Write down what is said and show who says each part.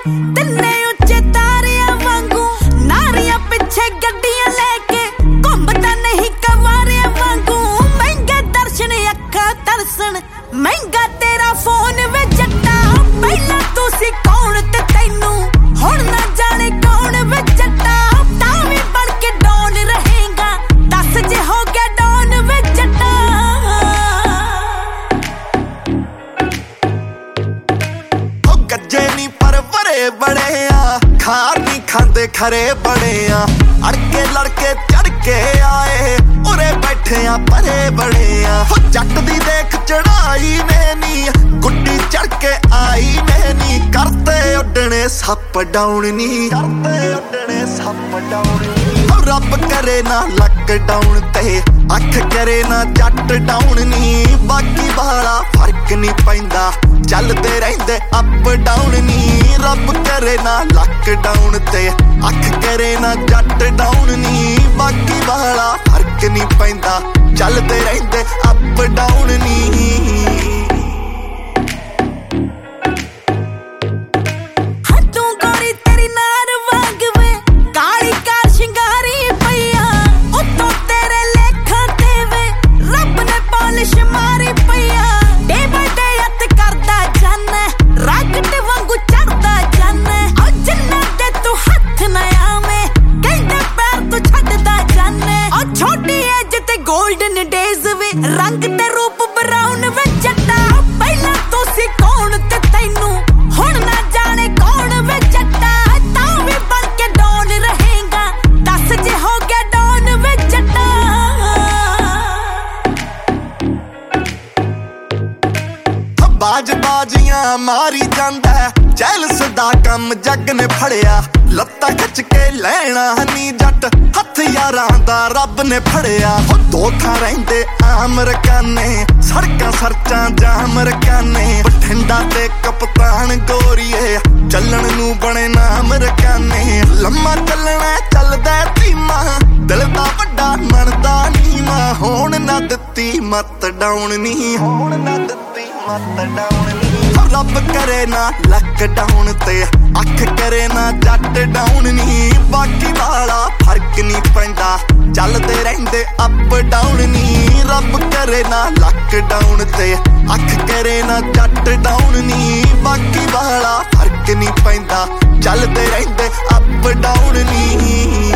Speaker 1: तिन्ने उच्चे तारियां वांगू नारियां पिछे गड्डियां लेके घुमदा नहीं कवारियां वांगू महंगे दर्शन अखा तरसन महंगा तेरा फोन वे जट्टा पहला तू सी कौन ते तैनू हुण ना जाने कौन वे जट्टा तावी बन के डॉन रहेगा दस जे हो गया डॉन वे जट्टा
Speaker 2: ओ गज्जे नी पर बड़े बड़े आ खार नी खांदे खरे बड़े आ अड़के लड़के चढ़ के आए उरे बैठे आ परे बड़े आ जट दी देख चढ़ाई ने नी गुड्डी चढ़ के आई ने नी करते उड्डने सप डाउन नी करते उड्डने सप डाउन नी रब करे ना लॉकडाउन ते अख करे ना जट डाउन नी बाकी वाला फर्क नहीं पैंदा चलदे रहिंदे अप डाउन नी रब करे ना लॉकडाउन ते अख करे ना जट डाउन नी बाकी वाला फर्क नहीं पैंदा चलदे रहिंदे अप डाउन नी
Speaker 1: रंग ते रूप ब्राउन वे जट्टा पहला तू सी कौन ते तैनू हुण ना जाने कौन वे जट्टा तावी बन के डॉन रहेगा दस जे हो गया डॉन वे जट्टा
Speaker 2: बाज बाजियां मारी जांदा जैलस दा कम जग ने फड़िया लत्ता खिच के लैना नी जट हथ यारां दा रब ने फड़िया दो थां रहिंदे आम रकाने सड़कां सरचां जाम रकाने बठिंडा ते कप्तान गोरीए चलण नू बने नाम रकाने लम्मा चलना चलदा धीमा दिल दा वड्डा मनदा नीवा होण ना दित्ती मत डाउन नी होण ना दित्ती मत डाउन नी रब करे ना लॉकडाउन ते अख करे ना जट डाउन नी बाकी वाला फर्क नहीं पैंदा चलदे रहिंदे अप डाउन नी रब करे ना लॉकडाउन ते अख करे ना जट डाउन नी बाकी वाला फर्क नहीं पैंदा चलदे रहिंदे अप डाउन नी